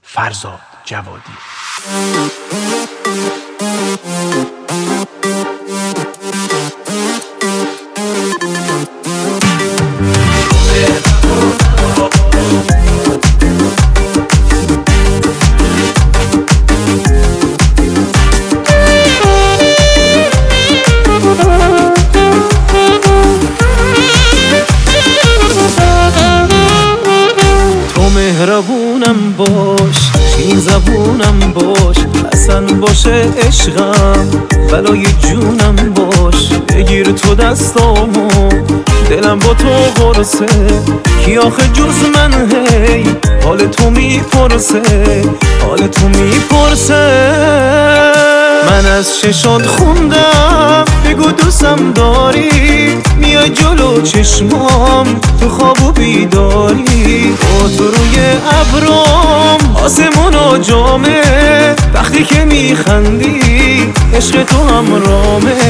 فرزاد جوادی. مهربونم باش، این زبونم باش، اصلا باشه عشقم بلای جونم باش. بگیر تو دستامو دلم با تو قرصه، کی آخه جز من هی حال تو میپرسه، حال تو میپرسه. من از چشات خوندم بگو دوستم داری، میای جلو چشمام تو خواب و بیداری. با تو روی ابرام آسمون و جامه، وقتی که میخندی عشق تو همرامه.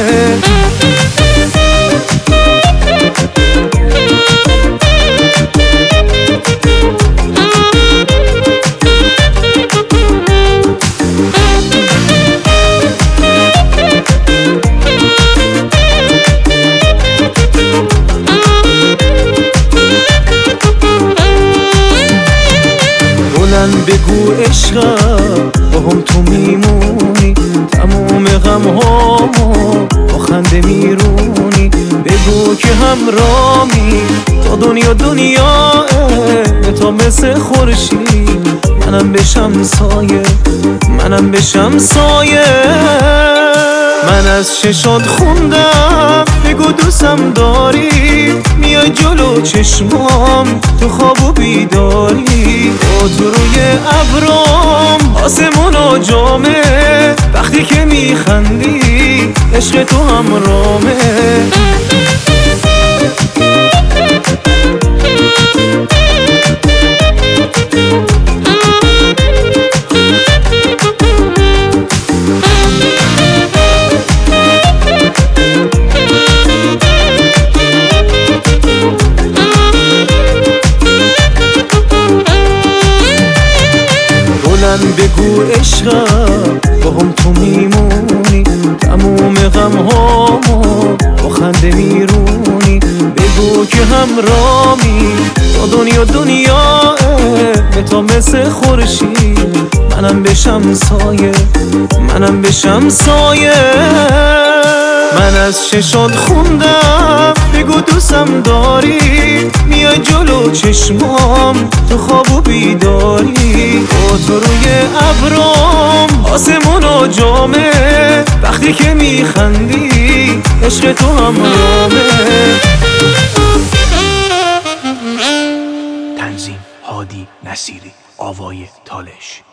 بگو عشقم با هم تو میمونی، تموم غم هامو با خنده میرونی. بگو که همرامی تا دنیا تا مثل خورشید، منم بشم سایه، منم بشم سایه. من از چشات خوندم بگو دوستم داری، میای جلو چشمام تو خواب و بیداری. با تو روی ابرام آسمون و جامه، وقتی که میخندی عشق تو همرامه. بگو عشقم با هم تو میمونی، تموم غم هامو با خنده میرونی. بگو که همرامی تا دنیا تا مثل خورشید، منم بشم سایه، منم بشم سایه. من از چشات خوندم بگو دوستم داری، میای جلو چشمام تو خواب و بیداری. با تو روی ابرام آسمون و جامه، وقتی که میخندی عشق تو همرامه. تنظیم هادی نصیری، آوای تالش.